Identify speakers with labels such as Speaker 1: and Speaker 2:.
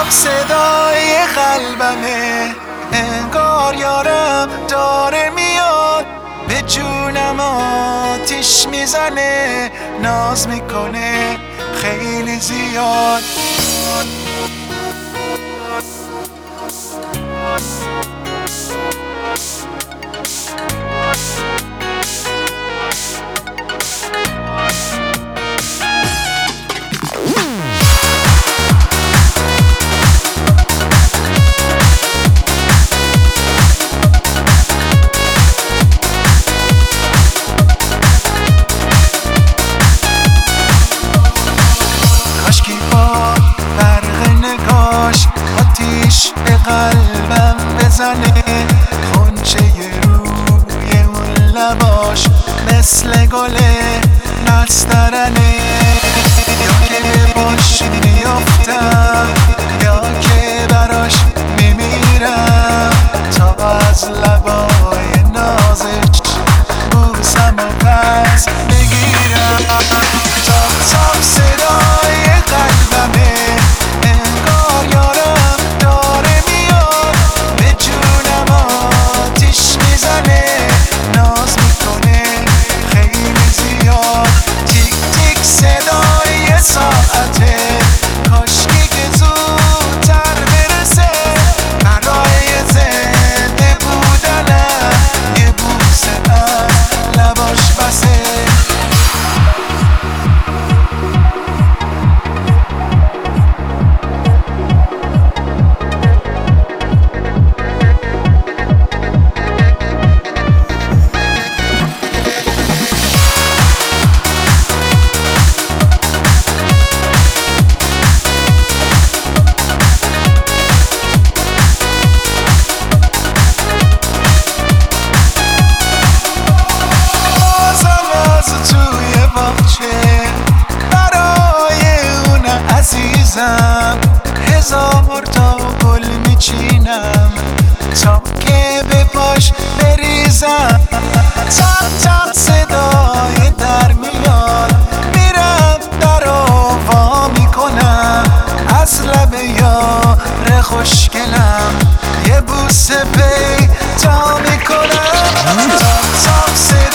Speaker 1: تاپ صدای قلبمه، انگار یارم داره میاد، به جونم آتیش میزنه، ناز میکنه خیلی زیاد. کاشکی با برق نگاش آتیش به قلبم بزنه، خونچه روی اون لباش مثل گل نسترنه، یا که باش میافتم یا که براش میمیرم، تا از لبای نازش بوسم و پس بگیرم. تا صدای قلبمه، انگار یارم داره میاد، به جونم آتیش میزنه، ناز میکنه خیلی زیاد. تیک تیک صدای ساعته، کاشکی که زودتر برسه، برای زنده بودنم یه بوسه از لباش بسه. برای اون عزیزم هزار تا گل میچینم، تا که به پاش بریزم. تق تق صدای در میاد، میرم در وا میکنم، از لب یار خوشگلم یه بوسه پیدا میکنم. تق تق